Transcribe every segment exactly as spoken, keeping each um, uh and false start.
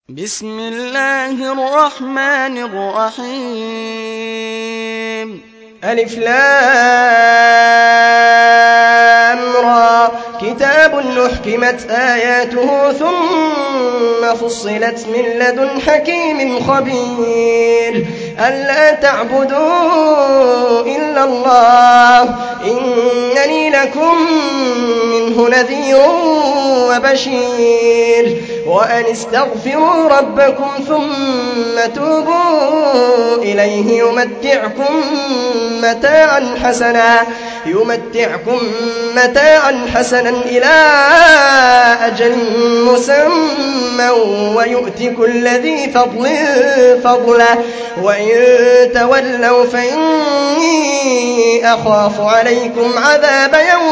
بسم الله الرحمن الرحيم ألف لام را كتاب أحكمت آياته ثم فصلت من لدن حكيم خبير ألا تعبدوا إلا الله إنني لكم منه نذير وبشير وأن استغفروا ربكم ثم توبوا إليه يمتعكم متاعا حسنا يمتعكم متاعا حسنا إلى أجل مسمى ويؤتي كل ذي فضل فضله وإن تولوا فإني أخاف عليكم عذاب يوم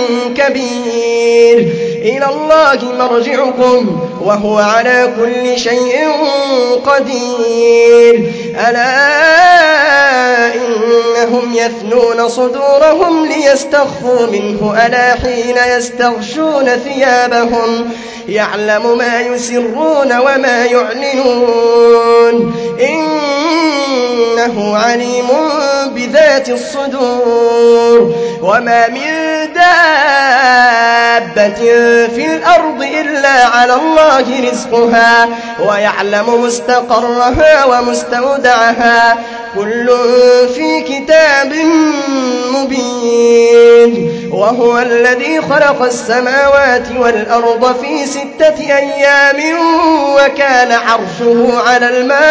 كبير إلى الله مرجعكم وهو على كل شيء قدير ألا إنهم يثنون صدورهم ليستخفوا منه ألا حين يستغشون ثيابهم يعلم ما يسرون وما يعلنون إنه عليم بذات الصدور وما من دابة في الأرض إلا على الله رزقها ويعلم مستقرها ومستودعها كل في كتاب مبين وهو الذي خلق السماوات والأرض في ستة أيام وكان عرشه على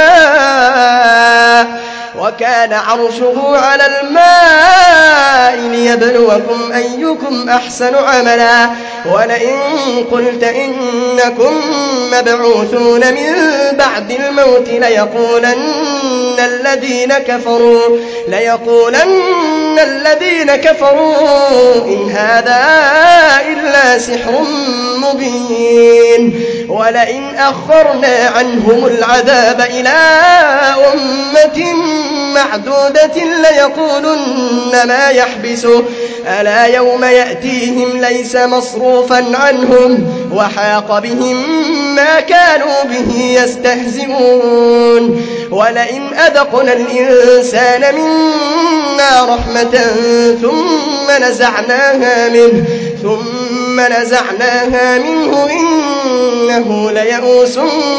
الماء وكان عرشه على الماء ليبلوكم أيكم أحسن عملا ولئن قلت إنكم مبعوثون من بعد الموت ليقولن الذين كفروا ليقولن الذين كفروا إن هذا إلا سحر مبين ولئن أخرنا عنهم العذاب إلى أمة معدودة ليقولن ما يحبسه ألا يوم يأتيهم ليس مصروفا عنهم وحاق بهم ما كانوا به يستهزئون ولئن أذقنا الإنسان منا رحمة ثم نزعناها منه ثم نزعناها منه إنه ليئوس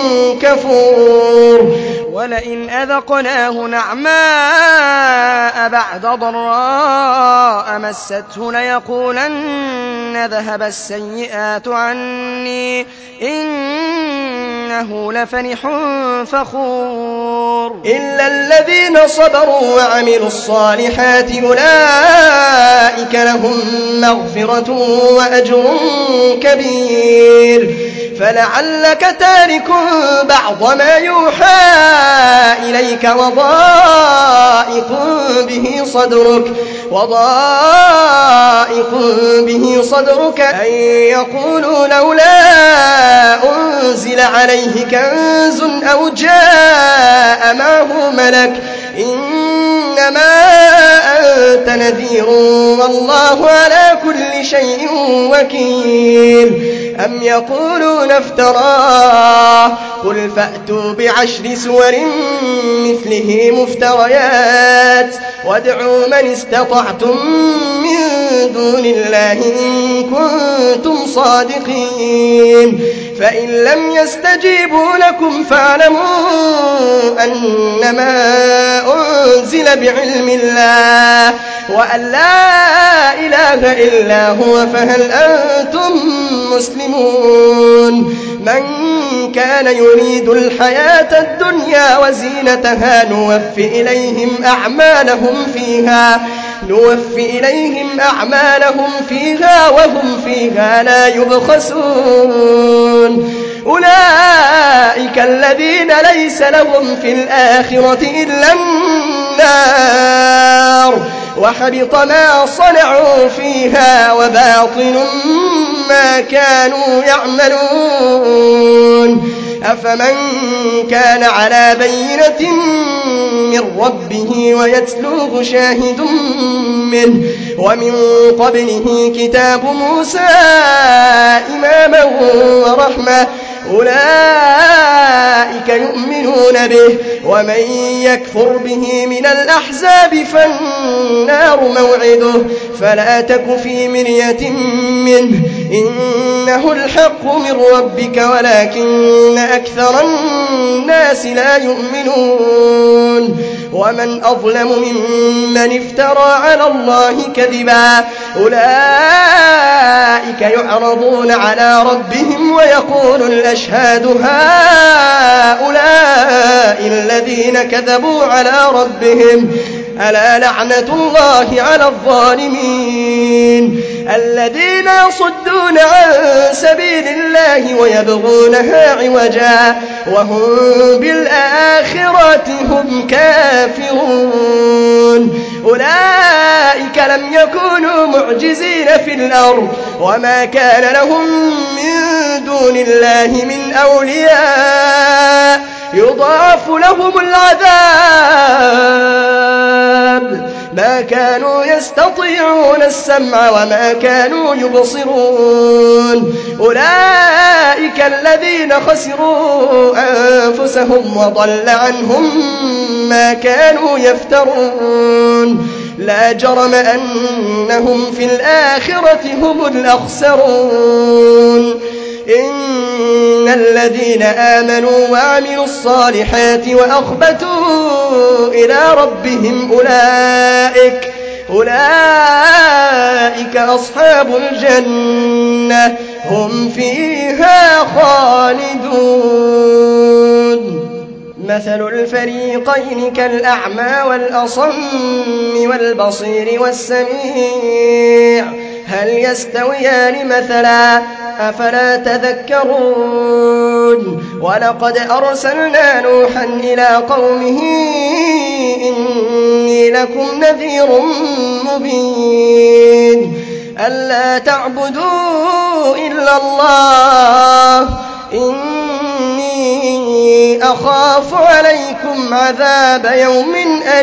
كفور ولئن أذقناه نعماء بعد ضراء مسته ليقولن ذهب السيئات عني إنه لفرح فخور إلا الذين صبروا وعملوا الصالحات أولئك لهم مغفرة وأجر كبير فلعلك تارك بعض ما يوحى إليك وضائق به صدرك وضائق به صدرك أن يقولوا لولا أنزل عليه كنز أو جاء معه ملك إنما أنت نذير والله على كل شيء وكيل أم يقولون افتراه قل فأتوا بعشر سور مثله مفتريات وادعوا من استطعتم من دون الله إن كنتم صادقين فإن لم يستجيبوا لكم فاعلموا أنما أنزل بعلم الله وأن لا إله إلا هو فهل أنتم مسلمون من كان يريد الحياة الدنيا وزينتها نوفي إليهم أعمالهم فيها نوفي إليهم أعمالهم فيها وهم فيها لا يبخسون أولئك الذين ليس لهم في الآخرة إلا النار وحبط ما صنعوا فيها وباطل ما كانوا يعملون أفمن كان على بينة من ربه ويتلوه شاهد منه ومن قبله كتاب موسى إماما ورحمة أولئك يؤمنون به ومن يكفر به من الأحزاب فالنار موعده فلا تك في مرية منه إنه الحق من ربك ولكن أكثر الناس لا يؤمنون ومن أظلم ممن افترى على الله كذبا أولئك يعرضون على ربهم ويقول الأشهاد هؤلاء الذين كذبوا على ربهم ألا لعنة الله على الظالمين الذين يصدون عن سبيل الله ويبغونها عوجا وهم بالآخرة هم كافرون أولئك لم يكونوا معجزين في الأرض وما كان لهم من دون الله من أولياء يضاعف لهم العذاب ما كانوا يستطيعون السمع وما كانوا يبصرون أولئك الذين خسروا أنفسهم وضل عنهم ما كانوا يفترون لا جرم أنهم في الآخرة هم الأخسرون إن الذين آمنوا وعملوا الصالحات وأخبتوا إلى ربهم أولئك أولئك أصحاب الجنة هم فيها خالدون مثل الفريقين كالأعمى والأصم والبصير والسميع هل يستويان مثلا أفلا تذكرون ولقد أرسلنا نوحا إلى قومه إني لكم نذير مبين ألا تعبدوا إلا الله إني أخاف عليكم عذاب يوم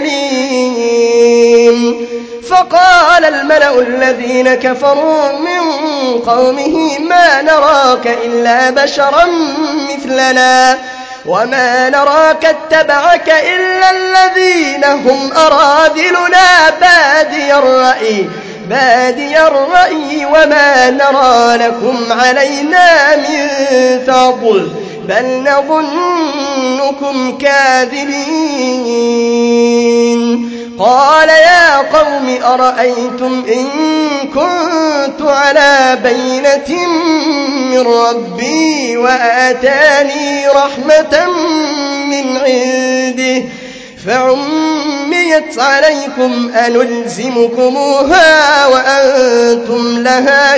أليم فقال الملأ الذين كفروا من قومه ما نراك إلا بشرا مثلنا وما نراك اتبعك إلا الذين هم أراذلنا بادي الرأي بادي الرأي وما نرى لكم علينا من فضل بل نظنكم كاذبين قال يا قوم أرأيتم إن كنت على بينة من ربي وآتاني رحمة من عنده فعميت عليكم أنلزمكموها وأنتم لها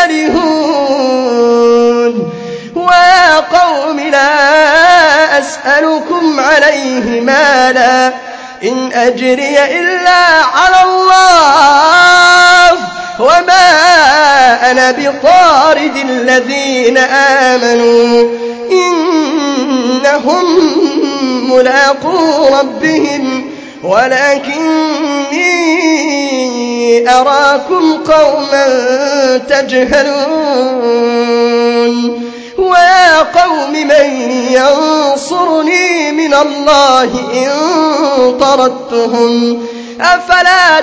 كارهون ويا قوم لا أسألكم عليه مالا إن أجري إلا على الله وما أنا بطارد الذين آمنوا إنهم ملاقو ربهم ولكني أراكم قوما تجهلون ويا قوم من ينصرني من الله إن طردتهم أفلا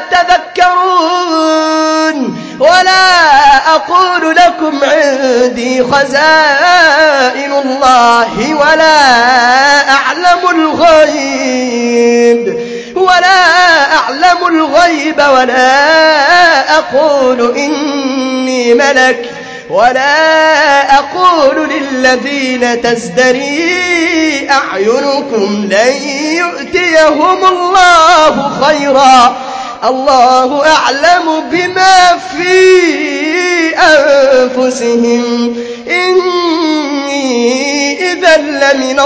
تذكرون ولا أقول لكم عندي خزائن الله ولا أعلم الغيب ولا أعلم الغيب ولا أقول إني ملك ولا أقول للذين تزدري أعينكم لن يؤتيهم الله خيرا الله أعلم بما في أنفسهم إني إذا لمن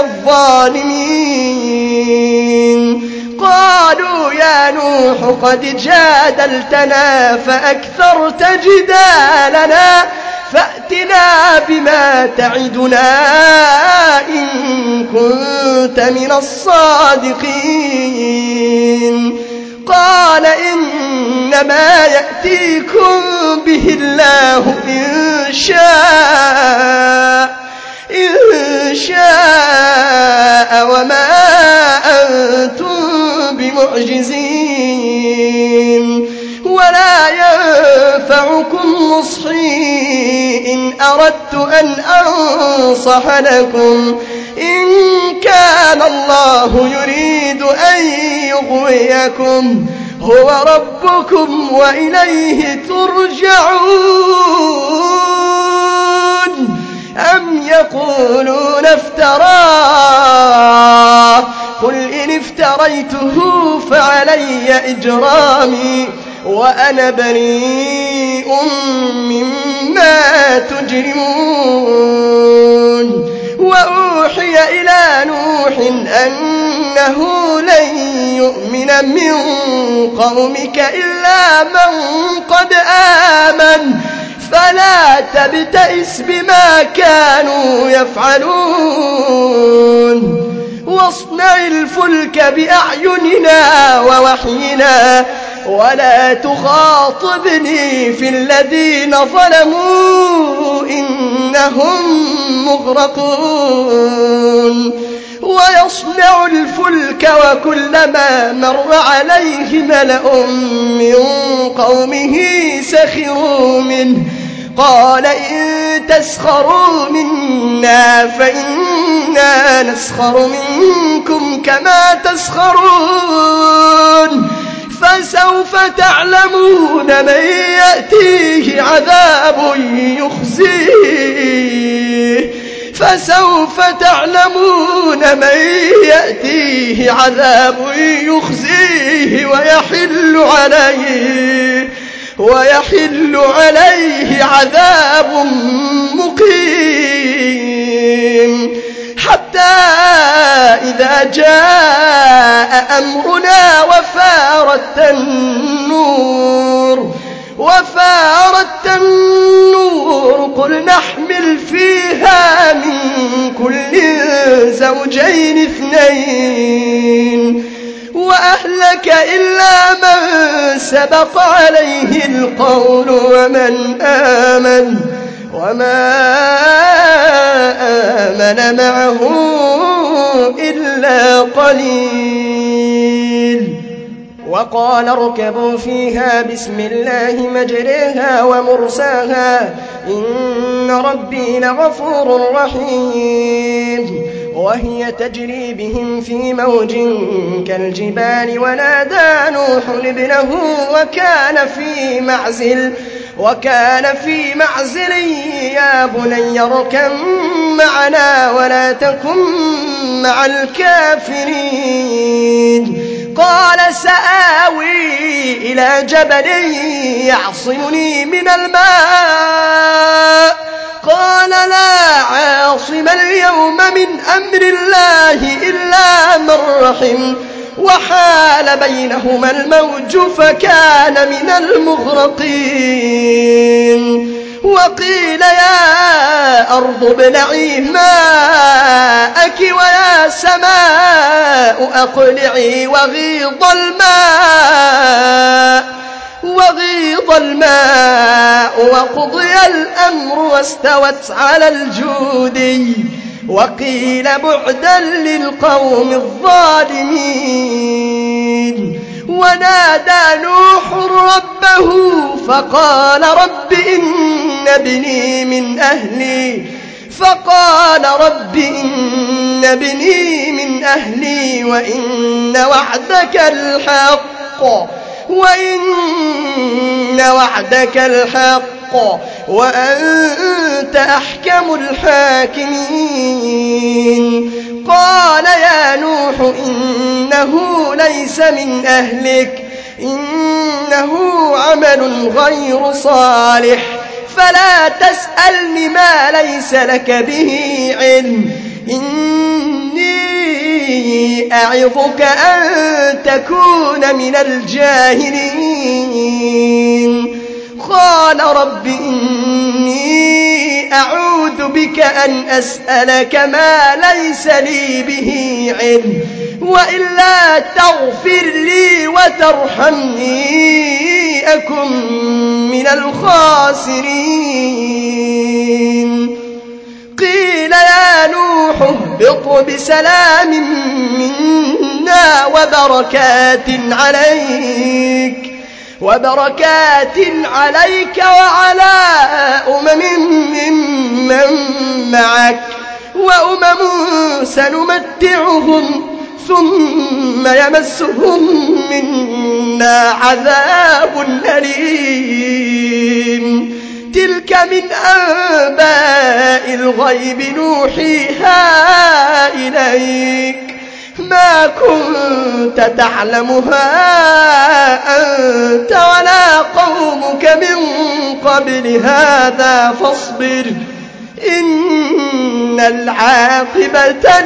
الظالمين قالوا يا نوح قد جادلتنا فأكثرت جدالنا فأتنا بما تعدنا إن كنت من الصادقين قال إنما يأتيكم به الله إن شاء إن شاء وما معجزين ولا ينفعكم نصحي إن أردت أن أنصح لكم إن كان الله يريد أن يغويكم هو ربكم وإليه ترجعون أم يقولون افتراه قل إن افتريته فعلي إجرامي وأنا بريء مما تجرمون وأوحي إلى نوح أنه لن يؤمن من قومك إلا من قد آمن فلا تبتئس بما كانوا يفعلون واصنع الفلك بأعيننا ووحينا ولا تخاطبني في الذين ظلموا إنهم مغرقون ويصنع الفلك وكلما مر عليه ملأ من قومه سخروا منه قال إن تسخروا منا فإنا نسخر منكم كما تسخرون فسوف تعلمون من يأتيه عذاب يخزيه فسوف تعلمون من يأتيه عذاب يخزيه ويحل عليه ويحل عليه عذاب مقيم حتى إذا جاء أمرنا وفارت النور وفارت النور قل نحمل فيها من كل زوجين اثنين وأهلك إلا من سبق عليه القول ومن آمن وما آمن معه إلا قليل وقال اركبوا فيها بسم الله مجريها ومرساها إن ربي لغفور رحيم وهي تجري بهم في موج كالجبال ونادى نوح ابنه وكان في معزل وكان في معزل يا بني اركب معنا ولا تكن مع الكافرين قال سآوي إلى جبل يعصمني من الماء قال لا عاصم اليوم من أمر الله إلا من رحم وحال بينهما الموج فكان من المغرقين وقيل يا أرض ابلعي ماءك ويا سماء أقلعي وغيض الماء وغيض الماء وقضي الأمر واستوت على الجودي وقيل بعدا للقوم الظالمين ونادى نوح ربه فقال رب إن ابني من أهلي فقال رب إن ابني من أهلي وإن وعدك الحق وإن وعدك الحق وأنت أحكم الحاكمين قال يا نوح إنه ليس من أهلك إنه عمل غير صالح فلا تسألني ما ليس لك به علم إني أعظك أن تكون من الجاهلين قال رب إني أعوذ بك أن أسألك ما ليس لي به علم وإلا تغفر لي وترحمني أكن من الخاسرين قيل يا نوح اهبط بسلام منا وبركات عليك وبركات عليك وعلى أمم ممن معك وأمم سنمتعهم ثم يمسهم منا عذاب أليم تلك من أنباء الغيب نوحيها إليك ما كنت تعلمها أنت ولا قومك من قبل هذا فاصبر إن العاقبة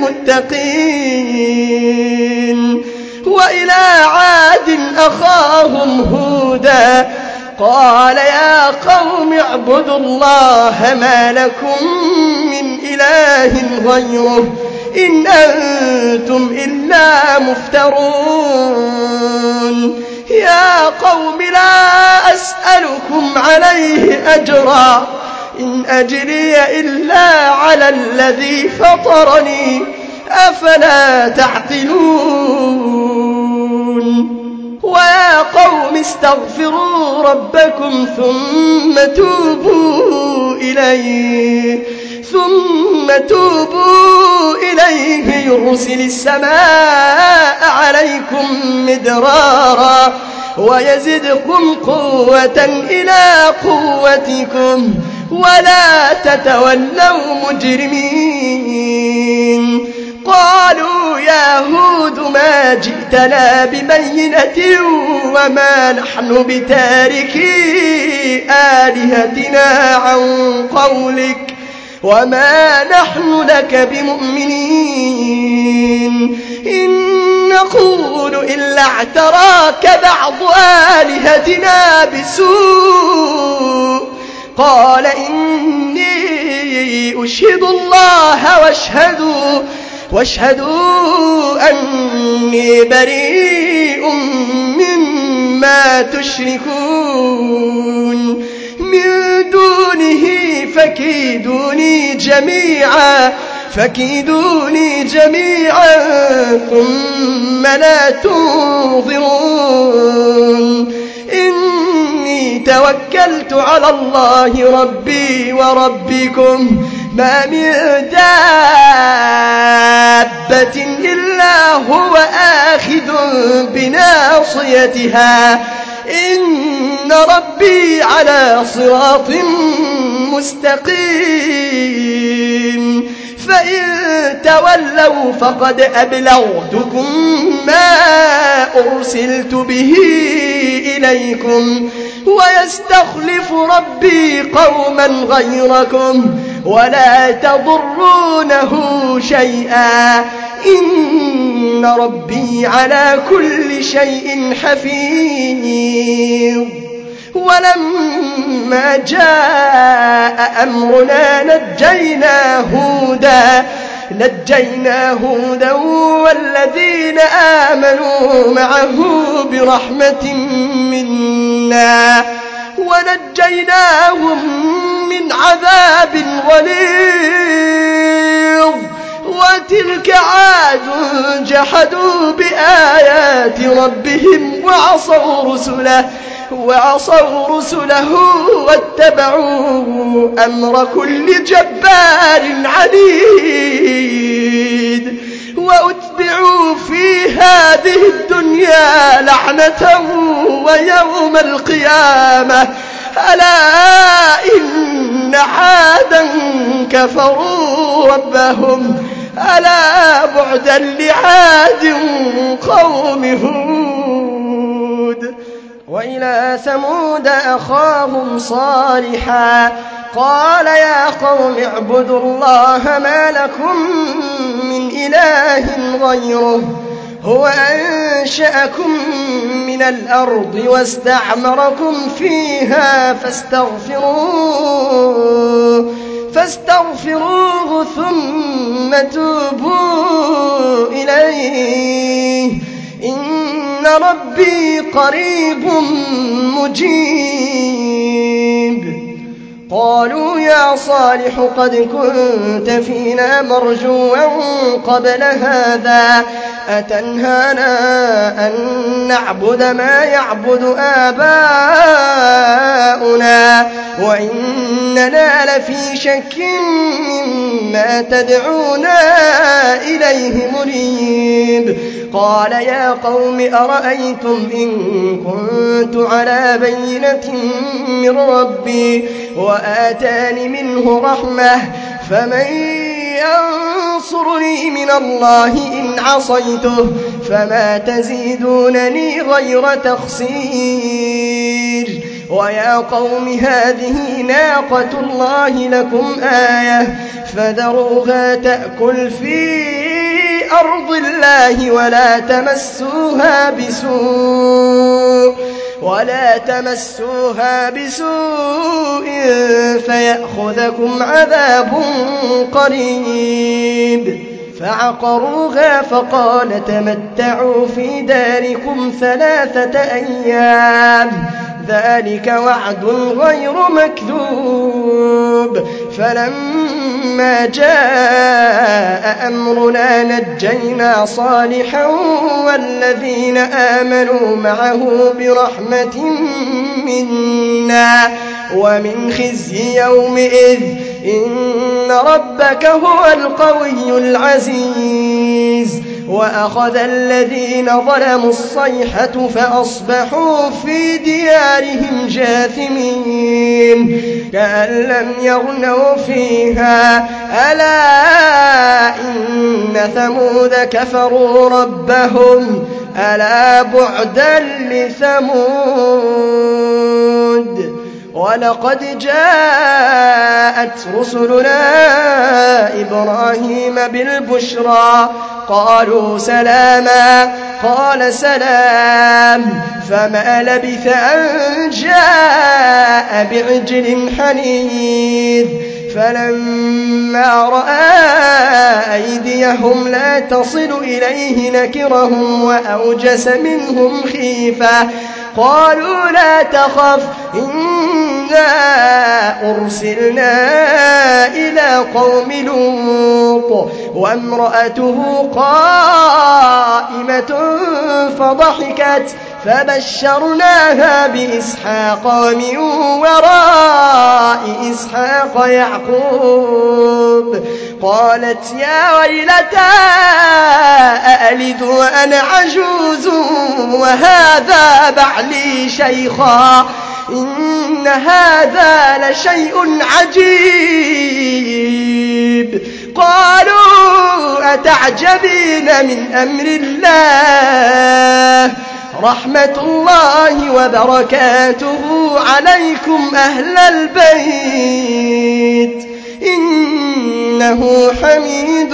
للمتقين وإلى عاد أخاهم هودا قال يا قوم اعبدوا الله ما لكم من إله غيره إن أنتم إلا مفترون يا قوم لا أسألكم عليه أجرا إن أجري إلا على الذي فطرني أفلا تعقلون ويا قوم استغفروا ربكم ثم توبوا إليه ثم توبوا إليه يرسل السماء عليكم مدرارا ويزدكم قوة إلى قوتكم ولا تتولوا مجرمين قالوا يا هود ما جئتنا ببينة وما نحن بتاركي آلهتنا عن قولك وما نحن لك بمؤمنين إن نقول إلا اعتراك بعض آلهتنا بسوء قال إني أشهد الله واشهدوا واشهدوا أني بريء مما تشركون من دونه فكيدوني جميعا فكيدوني جميعا ثم لا تنظرون إني توكلت على الله ربي وربكم ما من دابة إلا هو آخذ بناصيتها إن ربي على صراط مستقيم فإن تولوا فقد أبلغتكم ما أرسلت به إليكم ويستخلف ربي قوما غيركم ولا تضرونه شيئا إن ربي على كل شيء حفيظ ولما جاء أمرنا نجينا هودا نجينا هودا والذين آمنوا معه برحمة منا ونجيناهم من عذاب غليظ وتلك عاد جحدوا بآيات ربهم وعصوا رسله وعصوا رسله واتبعوا أمر كل جبار عنيد وأتبعوا في هذه الدنيا لعنة ويوم القيامة ألا إن عادا كفروا ربهم ألا بعدا لعاد قوم هود وإلى ثمود أخاهم صالحا قال يا قوم اعبدوا الله ما لكم من إله غيره هو أنشأكم من الأرض واستعمركم فيها فاستغفروه فاستغفروه ثم توبوا إليه إن ربي قريب مجيب قالوا يا صالح قد كنت فينا مرجوا قبل هذا أتنهانا أن نعبد ما يعبد آباؤنا وإننا لفي شك مما تدعونا إليه مريب. قال يا قوم أرأيتم إن كنت على بينة من ربي وآتاني منه رحمة فمن ينصرني من الله إن عصيته فما تزيدونني غير تخسير. ويا قوم هذه ناقة الله لكم آية فذروها تأكل في أرض الله ولا تمسوها بسوء ولا تمسوها بسوء فيأخذكم عذاب قريب. فعقروها فقال تمتعوا في داركم ثلاثة أيام ذلك وعد غير مكذوب. فلما جاء أمرنا نجينا صالحا والذين آمنوا معه برحمة منا ومن خزي يومئذ إن ربك هو القوي العزيز. وأخذ الذين ظلموا الصيحة فأصبحوا في ديارهم جاثمين كأن لم يغنوا فيها ألا إن ثمود كفروا ربهم ألا بعدا لثمود. ولقد جاءت رسلنا إبراهيم بالبشرى قالوا سلاما قال سلام فما لبث أن جاء بعجل حنيذ. فلما رأى أيديهم لا تصل إليه نكرهم وأوجس منهم خيفة قالوا لا تخف إنا أرسلنا إلى قوم لوط وامرأته قائمة فضحكت فبشرناها بإسحاق ومن وراء إسحاق يعقوب. قالت يا ويلتى أألد وأنا عجوز وهذا بعلي شيخا إن هذا لشيء عجيب. قالوا أتعجبين من أمر الله رحمة الله وبركاته عليكم أهل البيت إنه حميد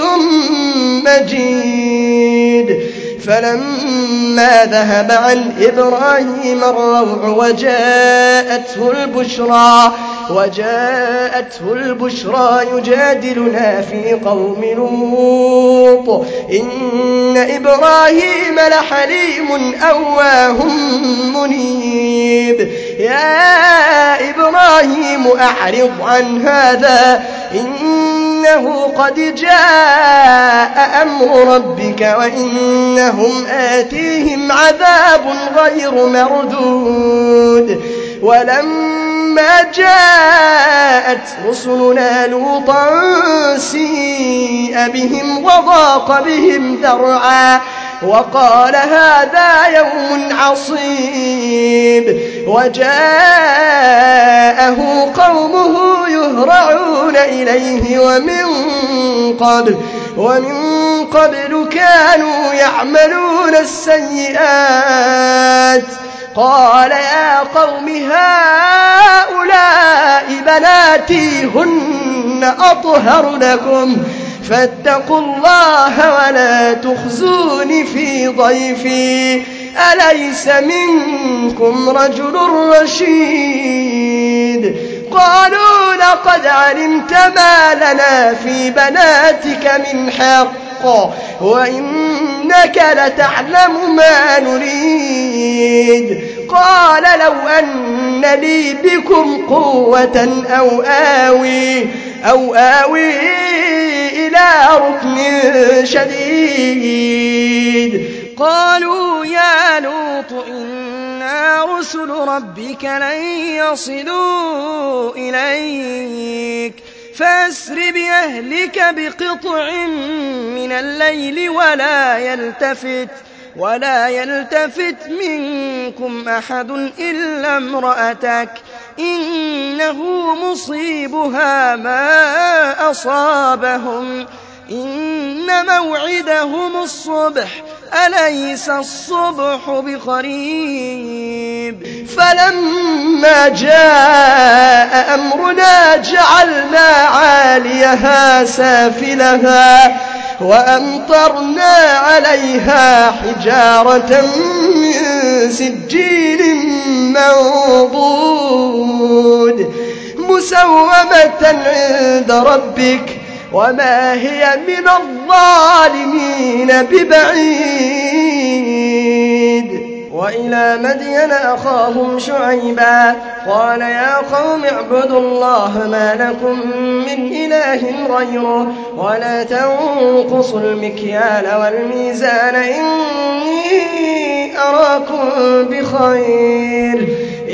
مجيد. فلما ذهب عن إبراهيم الروع وجاءته البشرى وجاءته البشرى يجادلنا في قوم لوط إن إبراهيم لحليم أواه منيب. يا إبراهيم أعرض عن هذا إنه قد جاء أمر ربك وإنهم آتيهم عذاب غير مردود. ولما جاءت رسلنا لوطا سيء بهم وضاق بهم ذرعا وقال هذا يوم عصيب. وجاءه قومه يهرعون إليه ومن قبل ومن قبل كانوا يعملون السيئات. قال يا قوم هؤلاء بناتي هن أطهر لكم فاتقوا الله ولا تخزون في ضيفي أليس منكم رجل رشيد. قالوا لقد علمت ما لنا في بناتك من حق وإنك لتعلم ما نريد. قال لو أن أن لي بكم قوة أو آوي أو آوي إلى ركن شديد. قالوا يا لوط إنا رسل ربك لن يصلوا إليك فأسر بأهلك بقطع من الليل ولا يلتفت ولا يلتفت منكم أحد إلا امرأتك إنه مصيبها ما أصابهم إن موعدهم الصبح أليس الصبح بقريب. فلما جاء أمرنا جعلنا عاليها سافلها وأمطرنا عليها حجارة من سجيل منضود مسومة عند ربك وما هي من الظالمين ببعيد. وإلى مدين أخاهم شعيبا قال يا قوم اعبدوا الله ما لكم من إله غيره ولا تنقصوا المكيال والميزان إني أراكم بخير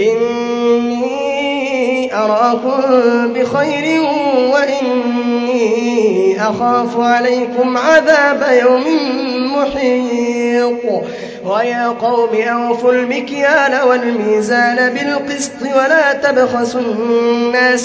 إني أراكم بخير وإني أخاف عليكم عذاب يوم محيط. ويا قوم أوفوا المكيال والميزان بالقسط ولا تبخسوا الناس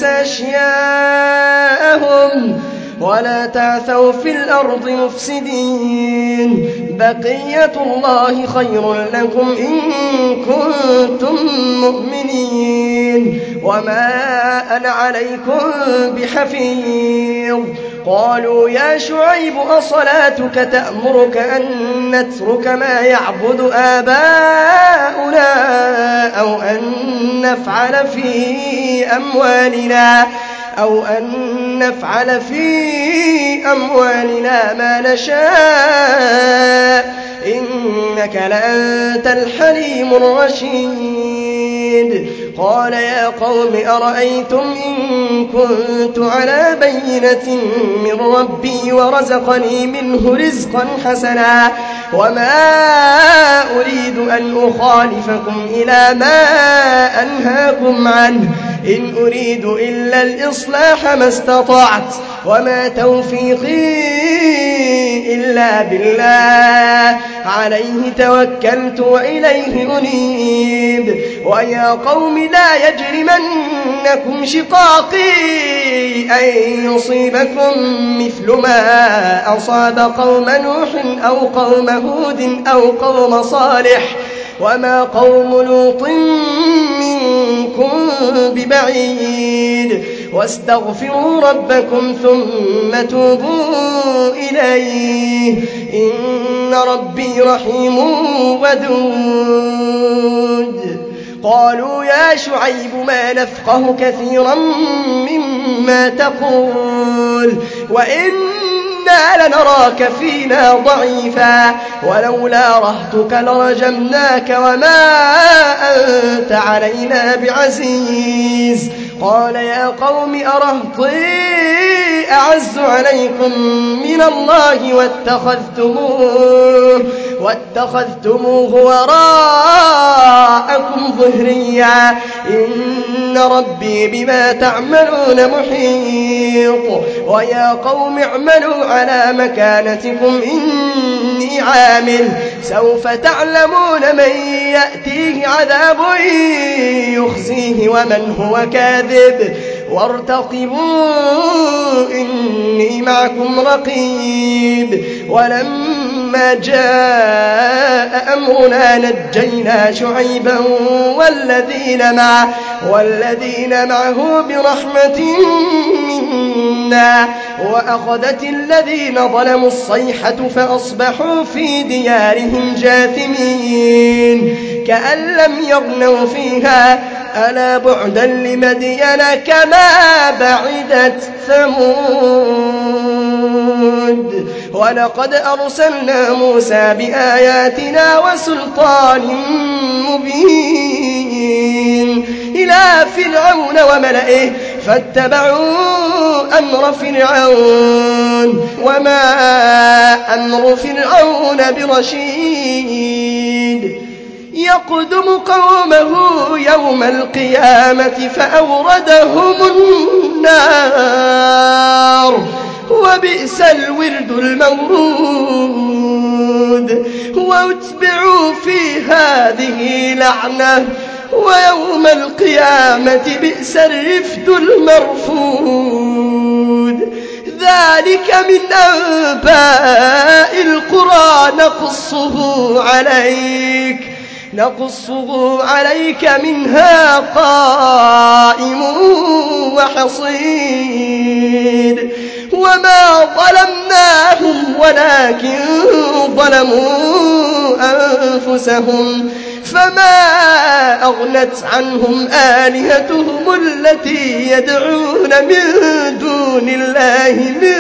أشياءهم ولا تعثوا في الأرض مفسدين بقية الله خير لكم إن كنتم مؤمنين وما أنا عليكم بحفيظ. قالوا يا شعيب أصلاتك تأمرك أن نترك ما يعبد آباؤنا أو أن نفعل في أموالنا أو أن نفعل في أموالنا ما نشاء إنك لأنت الحليم الرشيد. قال يا قوم أرأيتم إن كنت على بينة من ربي ورزقني منه رزقا حسنا وما أريد أن أخالفكم إلى ما أنهاكم عنه إن أريد إلا الإصلاح ما استطعت وما توفيقي إلا بالله عليه توكلت وإليه أنيب. ويا قوم لا يجرمنكم شقاقي أن يصيبكم مثل ما أصاب قوم نوح أو قوم هود أو قوم صالح وما قوم لوط منكم ببعيد واستغفروا ربكم ثم توبوا إليه إن ربي رحيم ودود. قالوا يا شعيب ما نفقه كثيرا مما تقول وإنا لنراك فينا ضعيفا ولولا رهتك لرجمناك وما أنت علينا بعزيز. قال يا قوم أرهطي أعز عليكم من الله واتخذتموه واتخذتموه وراءكم ظهريا إن ربي بما تعملون محيط. ويا قوم اعملوا على مكانتكم إني عامل سوف تعلمون من يأتيه عذاب يخزيه ومن هو كاذب وارتقبوا إني معكم رقيب. ولما جاء أمرنا نجينا شعيبا والذين معه, والذين معه برحمة منا وأخذت الذين ظلموا الصيحة فأصبحوا في ديارهم جاثمين كأن لم يغنوا فيها ألا بعدا لمدين كما بعدت ثمود. ولقد أرسلنا موسى بآياتنا وسلطان مبين إلى فرعون وملئه فاتبعوا أمر فرعون وما أمر فرعون برشيد يقدم قومه يوم القيامة فأوردهم النار وبئس الورد المورود واتبعوا في هذه لعنة ويوم القيامة بئس الرفد المرفود ذلك من أنباء القرى نقصه عليك نقصه عليك منها قائم وحصيد وما ظلمناهم ولكن ظلموا أنفسهم فما أغنت عنهم آلهتهم التي يدعون من دون الله من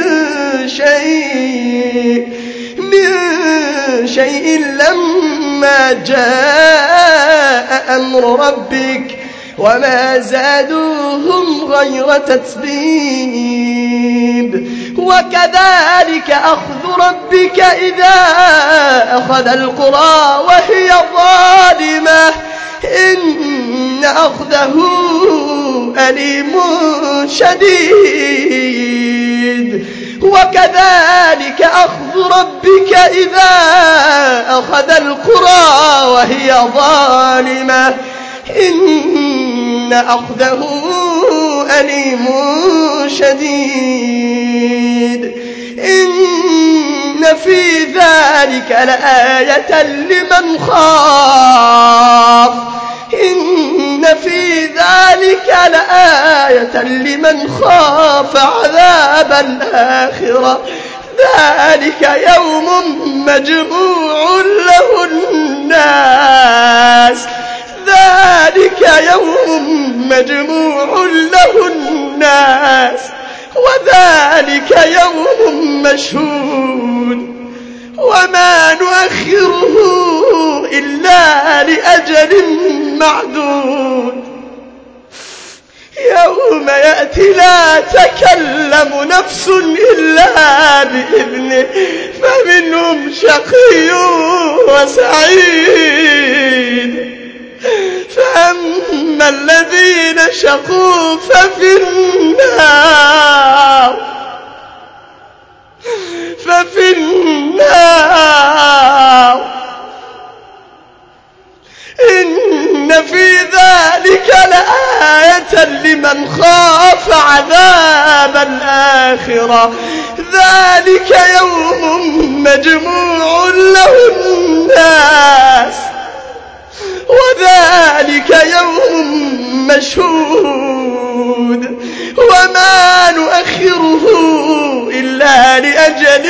شيء من شيء لما جاء أمر ربك وما زادوهم غير تتبيب وكذلك أخذ ربك إذا أخذ القرى وهي ظالمة إن أخذه أليم شديد وكذلك أخذ ربك إذا أخذ القرى وهي ظالمة إن أخذه أليم شديد إن في ذلك لآية لمن خاف إن في ذلك لآية لمن خاف عذاب الآخرة ذلك يوم مجموع له الناس ذلك يوم مجموع له الناس وذلك يوم مشهود وما نؤخره إلا لأجل معدود يوم يأتي لا تكلم نفس إلا بإذنه فمنهم شقي وسعيد فأما الذين شقوا ففي النار ففي النار إن في ذلك لآية لمن خاف عذاب الآخرة ذلك يوم مجموع له الناس وذلك يوم مشهود وما نؤخره إلا لأجل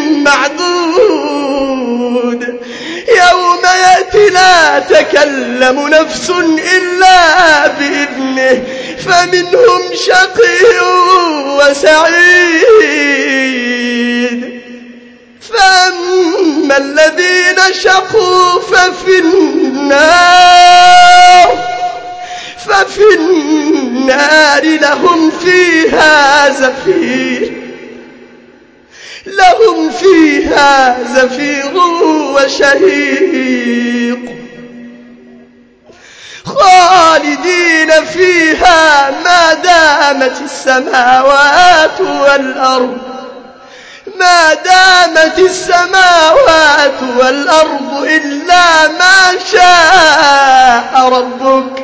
معدود يوم يأتي لا تكلم نفس إلا بإذنه فمنهم شقي وسعيد فأما الذين شقوا ففي النار ففي النار لهم فيها زفير لهم فيها زفير وشهيق خالدين فيها ما دامت السماوات والأرض ما دامت السماوات والأرض إلا ما شاء ربك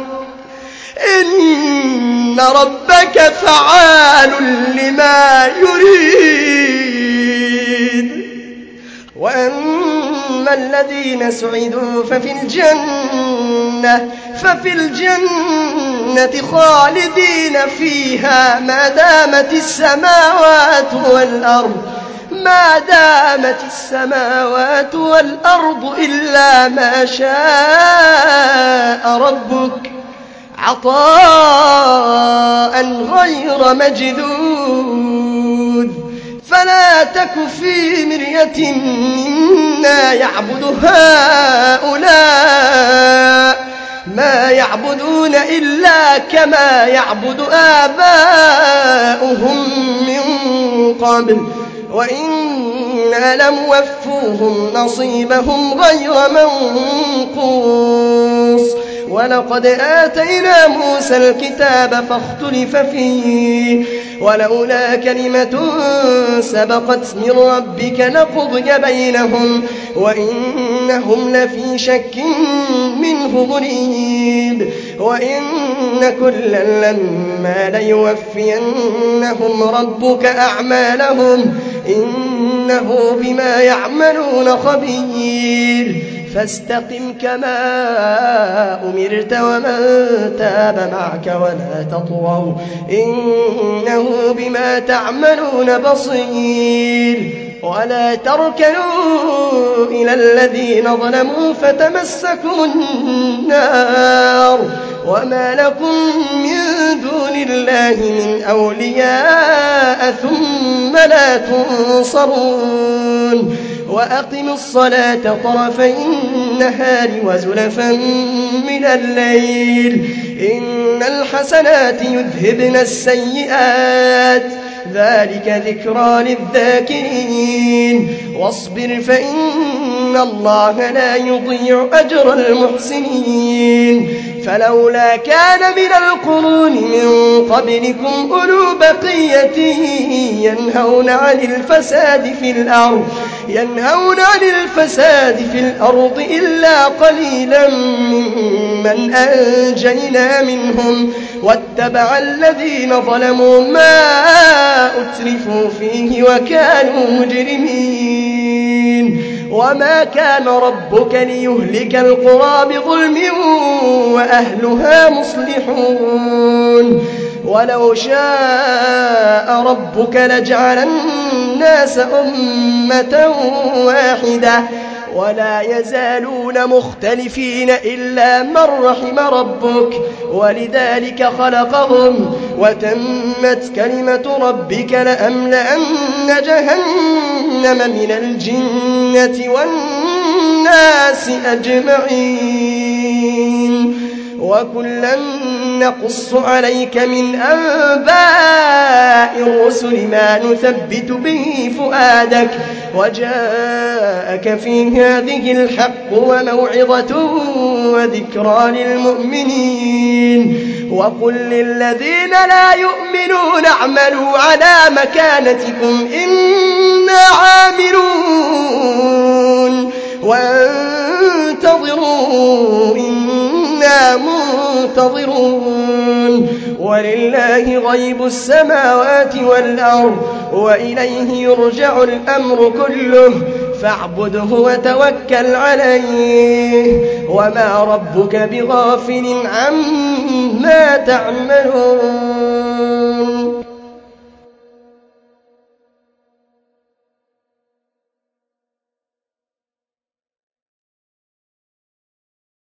إن ربك فعال لما يريد وأما الذين سعدوا ففي الجنة ففي الجنة خالدين فيها ما دامت السماوات والأرض ما دامت السماوات والأرض إلا ما شاء ربك عطاء غير مجدود فلا تك في مرية مما يعبد هؤلاء ما يعبد يعبدون إلا كما يعبد آباؤهم من قبل وإنا لموفوهم نصيبهم غير منقوص ولقد آتينا موسى الكتاب فاختلف فيه ولولا كلمة سبقت من ربك لقضي بينهم وإنهم لفي شك منه مريب وإن كلا لما ليوفينهم ربك أعمالهم إنه بما يعملون خبير فاستقم كما أمرت ومن تاب معك ولا تطغوا إنه بما تعملون بصير ولا تركنوا إلى الذين ظلموا فتمسكوا النار وما لكم من دون الله من أولياء ثم لا تنصرون وأقم الصلاة طرفي النهار وزلفا من الليل إن الحسنات يذهبن السيئات ذلك ذكرى للذاكرين واصبر فإن الله لا يضيع أجر المحسنين فلولا كان من القرون من قبلكم أولو بقية ينهون عن الفساد في الأرض ينهون عن الفساد في الأرض إلا قليلا ممن أنجينا منهم واتبع الذين ظلموا ما أترفوا فيه وكانوا مجرمين وما كان ربك ليهلك القرى بظلم وأهلها مصلحون ولو شاء ربك لجعل الناس أمة واحدة ولا يزالون مختلفين إلا من رحم ربك ولذلك خلقهم وتمت كلمة ربك لأملأن جهنم من الجنة والناس أجمعين وكلا نقص عليك من أنباء الرسل ما نثبت به فؤادك وجاءك في هذه الحق وموعظة وذكرى للمؤمنين وقل للذين لا يؤمنون اعملوا على مكانتكم إنا عاملون وانتظروا إنا منتظرون ولله غيب السماوات والأرض وإليه يرجع الأمر كله فاعبده وتوكل عليه وما ربك بغافل عما تعملون